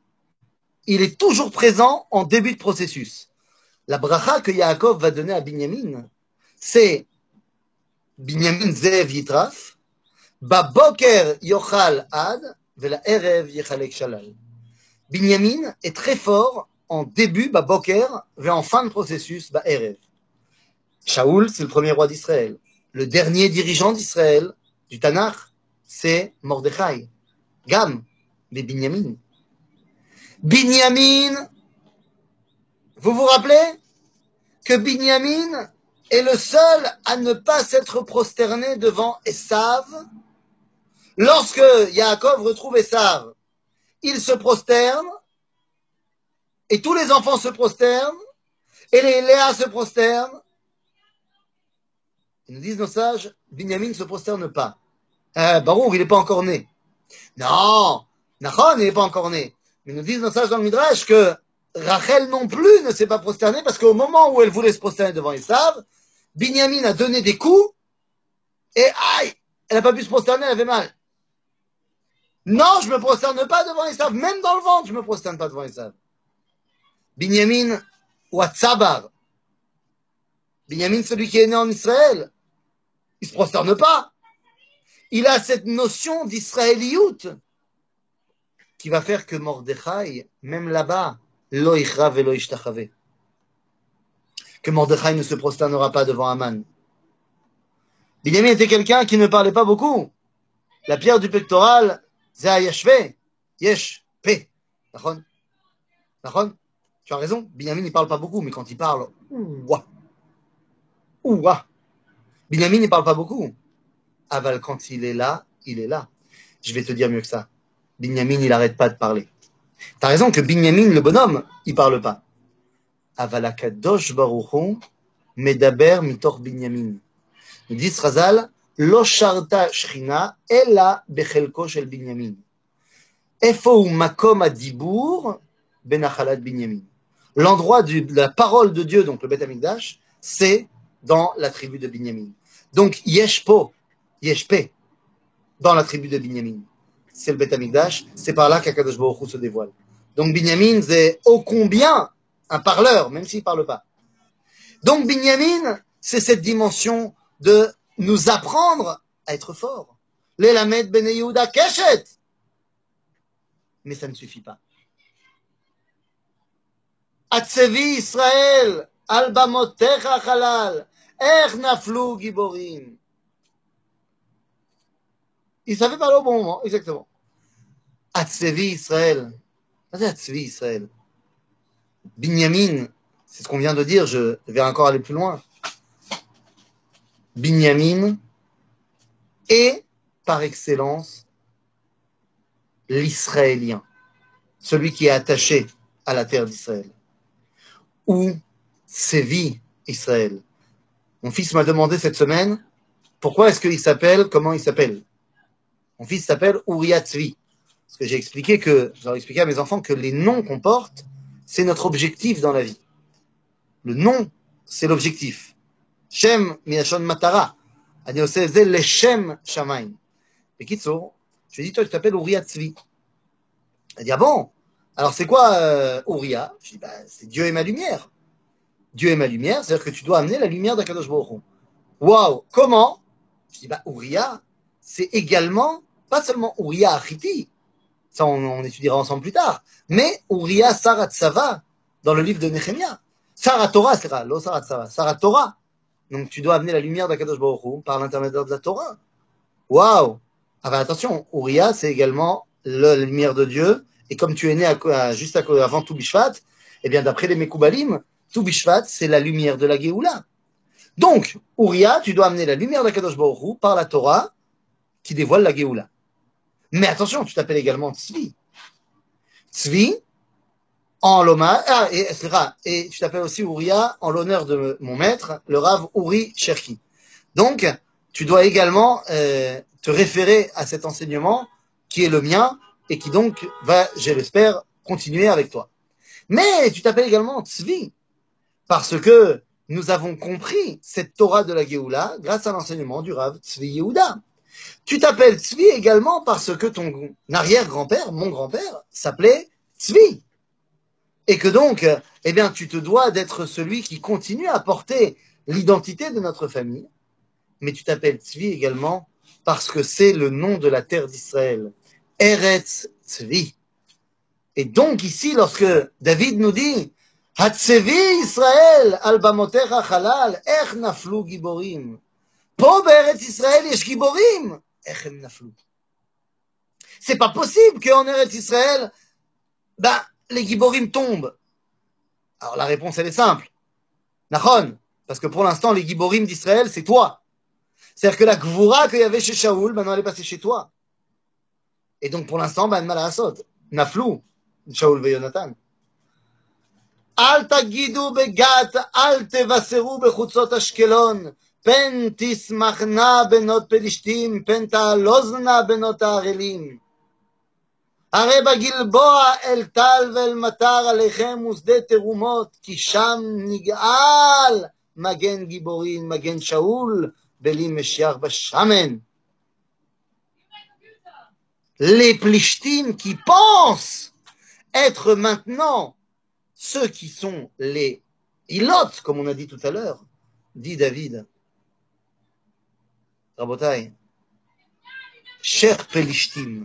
Il est toujours présent en début de processus. La bracha que Yaakov va donner à Binyamin, c'est Binyamin Zev Yitraf, Baboker Yochal Ad, Vela Erev Yechalek Shalal. Binyamin est très fort en début, Baboker, et en fin de processus, Erev. Shaoul, c'est le premier roi d'Israël. Le dernier dirigeant d'Israël, du Tanakh, c'est Mordechai. Gam, mais Binyamin. Binyamin, vous vous rappelez que Binyamin est le seul à ne pas s'être prosterné devant Esav. Lorsque Yaakov retrouve Esav, il se prosterne, et tous les enfants se prosternent, et les Léa se prosternent. Ils nous disent nos sages, Binyamin ne se prosterne pas. Baruch, il n'est pas encore né. Non, Nachon, il n'est pas encore né. Mais nous disent nos sages dans le Midrash que Rachel non plus ne s'est pas prosternée parce qu'au moment où elle voulait se prosterner devant Esav, Binyamin a donné des coups et aïe, elle n'a pas pu se prosterner, elle avait mal. Non, je ne me prosterne pas devant Esav, même dans le ventre, je ne me prosterne pas devant Esav. Binyamin, Watsabar. Binyamin, celui qui est né en Israël, il ne se prosterne pas. Il a cette notion d'israélioute qui va faire que Mordechai, même là-bas, lo ichrav et lo ishtachave. Que Mordechai ne se prosternera pas devant Aman. Binyamin était quelqu'un qui ne parlait pas beaucoup. La pierre du pectoral, c'est à Yeshve, Yesh, P. Nachon? Nachon? Tu as raison, Binyamin ne parle pas beaucoup, mais quand il parle, ouah, ouah. Binyamin ne parle pas beaucoup. Aval, quand il est là, il est là. Je vais te dire mieux que ça. Binyamin, il n'arrête pas de parler. T'as raison que Binyamin, le bonhomme, il parle pas. Aval akadosh baruchon, medaber mitor Binyamin. Nous dit Razal, lo sharta shrina, ella bechelko shel Binyamin. Efo makom adibour, benachalat Binyamin. L'endroit de la parole de Dieu, donc le Beth Amikdash, c'est dans la tribu de Binyamin. Donc, Yeshpo, Yeshpe, dans la tribu de Binyamin. C'est le Beth Amikdash, c'est par là qu'Akadosh Baruch Hu se dévoile. Donc, Binyamin, c'est ô combien un parleur, même s'il ne parle pas. Donc, Binyamin, c'est cette dimension de nous apprendre à être fort. L'Elamed Ben Yehuda Keshet. Mais ça ne suffit pas. Atsevi Israël, al bamotecha halal, ech naflu giborim. Il savait parler au bon moment, exactement. Atsevi Israël. Qu'est-ce que Atsevi Israël? Binyamin, c'est ce qu'on vient de dire, je vais encore aller plus loin. Binyamin est, par excellence, l'Israélien, celui qui est attaché à la terre d'Israël. Où sévit Israël? Mon fils m'a demandé cette semaine, pourquoi est-ce qu'il s'appelle, comment il s'appelle? Mon fils s'appelle Uriah Tzvi. Parce que j'ai expliqué j'aurais expliqué à mes enfants que les noms qu'on porte, c'est notre objectif dans la vie. Le nom, c'est l'objectif. Shem miashon matara. Ani oseh ze leshem shamayim. Et Kitsour, je lui ai dit, toi, tu t'appelles Uriah Tzvi. Elle dit, ah bon? Alors, c'est quoi Uriah? Je lui ai dit, c'est Dieu et ma lumière. Dieu est ma lumière, c'est-à-dire que tu dois amener la lumière d'Akadosh Baruch Hu. Waouh, comment? Je dis, Uriah, c'est également, pas seulement Uriah Achiti, ça on étudiera ensemble plus tard, mais Uriah Sarat Sava, dans le livre de Nehemiah. Sarat Torah, c'est là, Sarat Sava, Sarat Torah. Donc tu dois amener la lumière d'Akadosh Baruch Hu par l'intermédiaire de la Torah. Waouh! Ah ben attention, Uriah, c'est également la lumière de Dieu, et comme tu es né juste avant tout Bishvat, eh bien d'après les Mekoubalim, tout Bishvat, c'est la lumière de la Géoula. Donc, Uriah, tu dois amener la lumière d'Akadosh Baruch Hu par la Torah qui dévoile la Géoula. Mais attention, tu t'appelles également Tzvi. Tzvi, en l'hommage, et tu t'appelles aussi Ouria en l'honneur de mon maître, le Rav Uri Cherki. Donc, tu dois également te référer à cet enseignement qui est le mien et qui donc va, je l'espère, continuer avec toi. Mais tu t'appelles également Tzvi, parce que nous avons compris cette Torah de la Géoula grâce à l'enseignement du Rav Tzvi Yehuda. Tu t'appelles Tzvi également parce que ton arrière-grand-père, mon grand-père, s'appelait Tzvi. Et que donc, eh bien, tu te dois d'être celui qui continue à porter l'identité de notre famille. Mais tu t'appelles Tzvi également parce que c'est le nom de la terre d'Israël. Eretz Tzvi. Et donc ici, lorsque David nous dit Hatzevi Israël al bamotecha halal, ech naflu giborim. Po be'eretz Israël yesh giborim, ech em naflu. C'est pas possible qu'en Eretz Israël, les giborim tombent. Alors la réponse, elle est simple. Nachon, parce que pour l'instant, les giborim d'Israël, c'est toi. C'est-à-dire que la gvoura qu'il y avait chez Shaoul, maintenant elle est passée chez toi. Et donc pour l'instant, Malasot, Naflou, Shaoul et Jonathan. Al tagidu begat, al tevaseru bechutzot Ashkelon, pen tismachna benot pelishtim, pen ta'alozna benot ha'arelim. הרי בגלבוע אל טל ואל מטר עליכם ושדה תרומות, כי שם נגאל מגן גיבורים, מגן שאול, בלי משיח בשמן. Les Plishtim qui pensent être maintenant ceux qui sont les ilotes, comme on a dit tout à l'heure, dit David. Rabotai, chers Plishtim,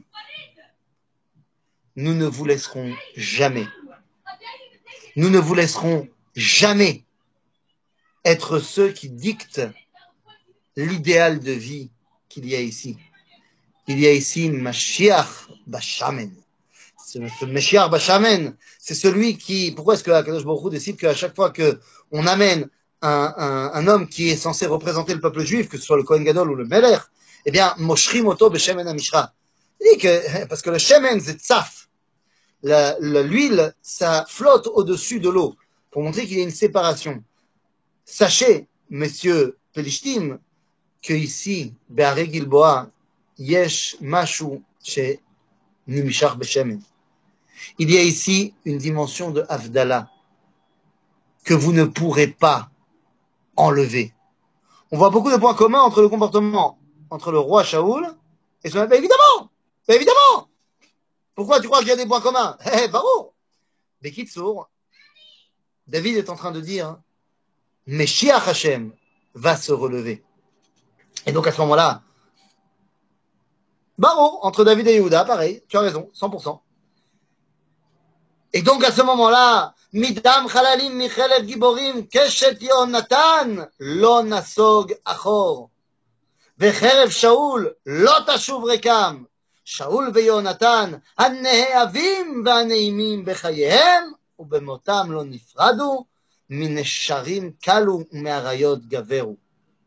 nous ne vous laisserons jamais. Nous ne vous laisserons jamais être ceux qui dictent l'idéal de vie qu'il y a ici. Il y a ici Mashiach Bashamen. Ce Mashiach Bashamen, c'est celui qui... Pourquoi est-ce que Akadosh Baruch Hu décide qu'à chaque fois qu'on amène un homme qui est censé représenter le peuple juif, que ce soit le Kohen Gadol ou le Melech, eh bien, Moshrim Oto Beshemen Amishra. Il dit que, parce que le Shemen, c'est Tzaf. L'huile, ça flotte au-dessus de l'eau, pour montrer qu'il y a une séparation. Sachez, messieurs Pelishtim, que ici, Be'are Gilboa, Yesh Mashu chez Nimishach Beshemen. Il y a ici une dimension de Havdalah que vous ne pourrez pas enlever. On voit beaucoup de points communs entre le comportement entre le roi Shaoul et son... évidemment! Évidemment! Pourquoi tu crois qu'il y a des points communs? Eh, bravo! Bekitsour, David est en train de dire Meshiach Hashem va se relever. Et donc à ce moment-là, bravo, entre David et Yehuda, pareil, tu as raison, 100%. Et donc à ce moment-là, Midam Chalalim Michelet Giborim Keshet Yonatan Lo Nasog Achor Vecherev Shaul Lo Tashuv Rekam Shaul ויונתן הנאהבים והנעימים בחייהם ובמותם לא נפרדו מנשרים קלו ומאריות גברו.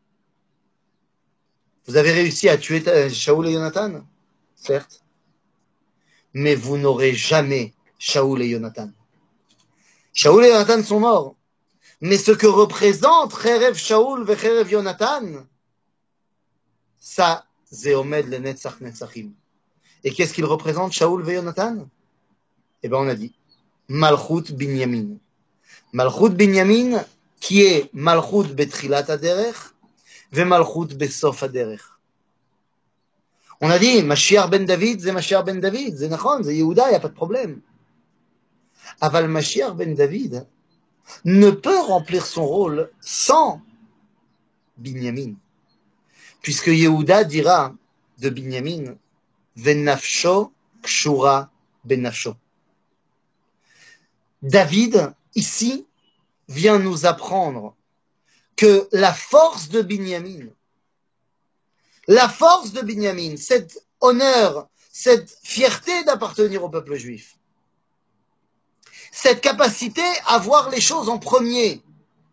Vous avez réussi à tuer Shaul et Jonathan, certes, mais vous n'aurez jamais Shaul et Jonathan. Shaul et Jonathan sont morts, mais ce que représente Cherev Shaul et Cherev Jonathan, ça, c'est Omed le Netzach Netzachim. Et qu'est-ce qu'il représente, Shaul et Jonathan? Eh bien, on a dit Malchut Binyamin. Malchut Binyamin, qui est Malchut Betrilat Aderech, ve Malchut Besof Aderech. On a dit, Mashiach ben David, c'est Mashiach ben David, c'est Nachon, c'est Yehuda, il n'y a pas de problème. Aval Mashiach ben David ne peut remplir son rôle sans Binyamin. Puisque Yehuda dira de Binyamin, Venafsho Kshura Benafsho. David, ici, vient nous apprendre que la force de Binyamin, cet honneur, cette fierté d'appartenir au peuple juif, cette capacité à voir les choses en premier,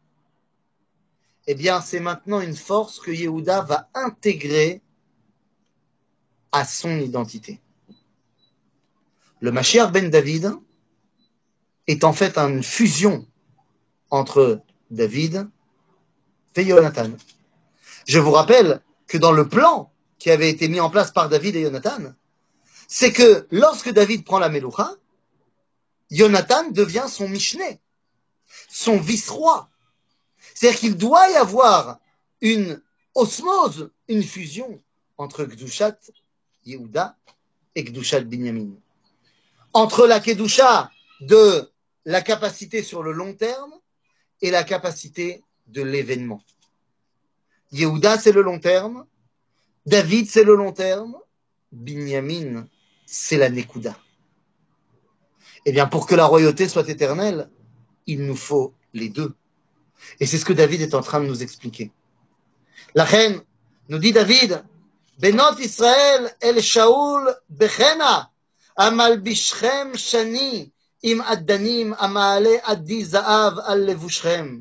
eh bien, c'est maintenant une force que Yehuda va intégrer à son identité. Le Mashiach ben David est en fait une fusion entre David et Jonathan. Je vous rappelle que dans le plan qui avait été mis en place par David et Jonathan, c'est que lorsque David prend la Meloucha, Jonathan devient son Mishneh, son vice-roi. C'est-à-dire qu'il doit y avoir une osmose, une fusion entre Gdushat Yehuda et Gdushat Binyamin. Entre la Kedusha de la capacité sur le long terme et la capacité de l'événement. Yehuda, c'est le long terme. David, c'est le long terme. Binyamin, c'est la Nekuda. Eh bien, pour que la royauté soit éternelle, il nous faut les deux. Et c'est ce que David est en train de nous expliquer. La reine nous dit David, Benot Israël el Shaul bechena, amal bishchem shani, im addanim, amale addi zaav al levushchem.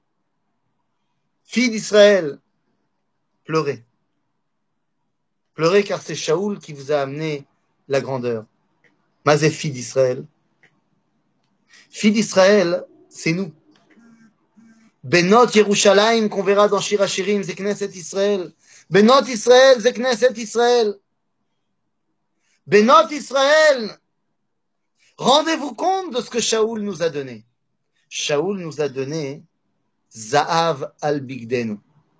Fille d'Israël, pleurez. Pleurez car c'est Shaoul qui vous a amené la grandeur. Mazé, fille d'Israël. Fille d'Israël, c'est nous. Benot Yerushalayim, qu'on verra dans Shir Hashirim, c'est Knesset Israël. Benot Israël, c'est Knesset Israël. Benot Israël, rendez-vous compte de ce que Shaoul nous a donné. Shaoul nous a donné Za'av al-Bigdenu.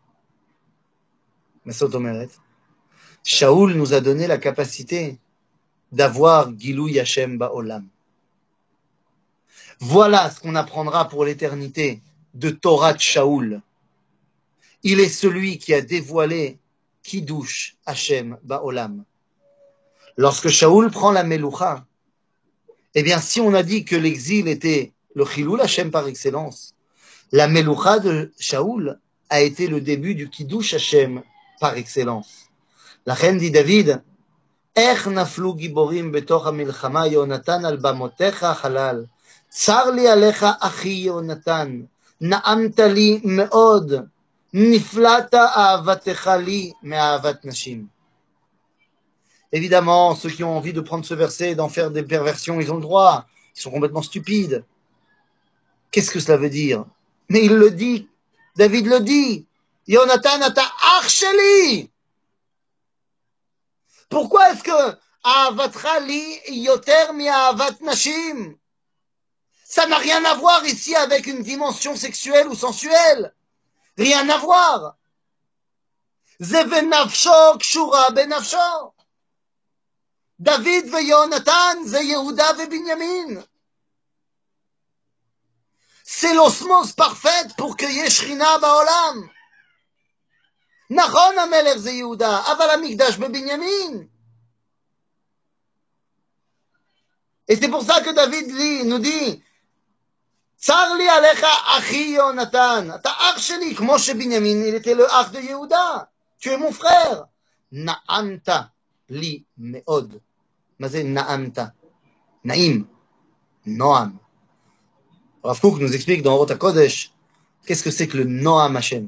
Mais ça, Shaoul nous a donné la capacité d'avoir Gilou Yashem Ba'olam. Voilà ce qu'on apprendra pour l'éternité de Torah Shaoul. Il est celui qui a dévoilé Kiddush Hashem Ba'olam. Lorsque Shaoul prend la Meloucha, eh bien, si on a dit que l'exil était le Chilul Hashem par excellence, la Meloucha de Shaoul a été le début du Kiddush Hashem par excellence. La reine dit David, איך נפלו גיבורים בתוך המלחמה, יונתן על במותיך חלל. צר לי עליך אחי יונתן, נעמת לי מאוד, נפלאת אהבתך לי מאהבת נשים. Évidemment, ceux qui ont envie de prendre ce verset et d'en faire des perversions, ils ont le droit. Ils sont complètement stupides. Qu'est-ce que cela veut dire? Mais il le dit. David le dit. Yonatan ata ach sheli. Pourquoi est-ce que Ahavatra li yoter mi ahavat nashim? Ça n'a rien à voir ici avec une dimension sexuelle ou sensuelle. Rien à voir. Ze benafsho kshura benafsho. David ve Yonatan, ze Yehuda ve Binyamin. C'est l'osmose parfaite pour que Yeshrina ba'olam. Nachon hamelech ze Yehuda, aval hamikdash be Binyamin. Et c'est pour ça que David nous dit, Tsar li alecha achi Yonatan, ta ach sheli, כמו שבנימין, il était le ach de Yehuda. Tu es mon frère. Na'amta li me'od. מה זה na'amta? Naïm. Noam. Rav Kook nous explique dans Orot HaKodesh, qu'est-ce que c'est que le Noam Hashem?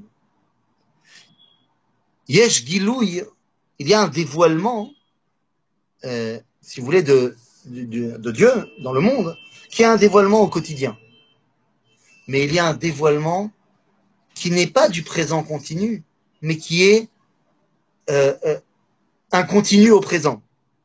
Yesh Gilouy, il y a un dévoilement, si vous voulez, de Dieu dans le monde, qui a un dévoilement au quotidien. Mais il y a un dévoilement qui n'est pas du présent continu, mais qui est un continu au présent.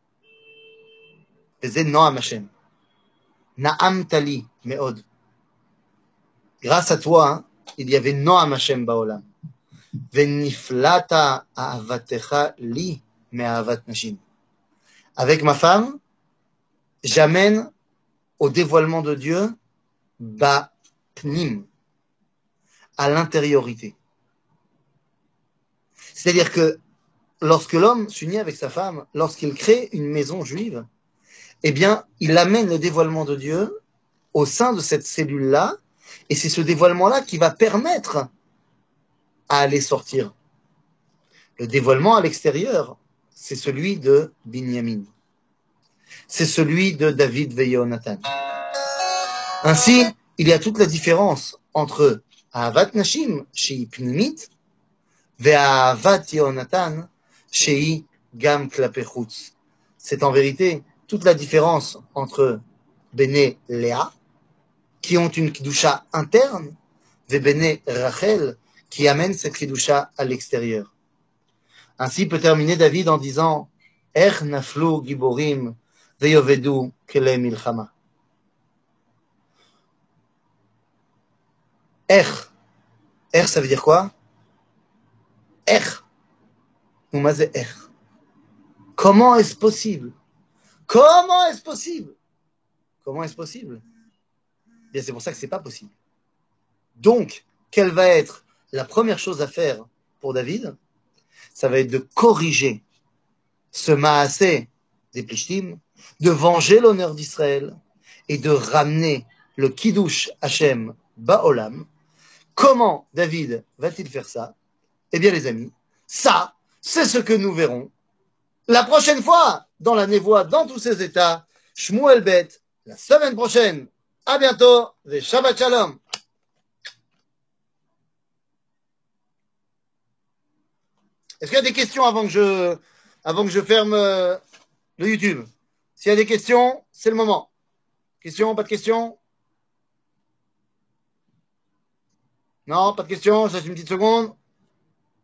C'est Noam Hashem. Na'am Tali Me'od. Grâce à toi, hein, il y avait Noam Hashem Ba'olam. Veniflata Ahavatecha li me'ahavat nashim. Avec ma femme, j'amène au dévoilement de Dieu Ba'pnim, à l'intériorité. C'est-à-dire que lorsque l'homme s'unit avec sa femme, lorsqu'il crée une maison juive, eh bien, il amène le dévoilement de Dieu au sein de cette cellule-là, et c'est ce dévoilement-là qui va permettre à aller sortir. Le dévoilement à l'extérieur, c'est celui de Binyamin. C'est celui de David ve Yonatan. Ainsi, il y a toute la différence entre Ahavat Nashim, shei pnimit, ve Ahavat Yonatan, shei gam klape chutz. C'est en vérité toute la différence entre Béné Léa qui ont une kidusha interne, Vebene Rachel, qui amène cette kidusha à l'extérieur. Ainsi peut terminer David en disant Er naflu giborim veyovedu kele milchama. Er. Er, ça veut dire quoi? Er. Oumazé er. Comment est-ce possible? Comment est-ce possible? Comment est-ce possible? Bien, c'est pour ça que c'est pas possible. Donc, quelle va être la première chose à faire pour David? Ça va être de corriger ce maasé des Plishtim, de venger l'honneur d'Israël et de ramener le Kiddush Hashem Baolam. Comment David va-t-il faire ça? Eh bien, les amis, ça, c'est ce que nous verrons la prochaine fois dans la névoie, dans tous ces états. Shmuel Bet, la semaine prochaine. À bientôt. Et Shabbat Shalom. Est-ce qu'il y a des questions avant que je ferme le YouTube? S'il y a des questions, c'est le moment. Questions, pas de questions? Non, pas de questions, je laisse une petite seconde.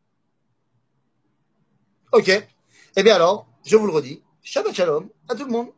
Ok. Eh bien alors, je vous le redis, Shabbat Shalom à tout le monde.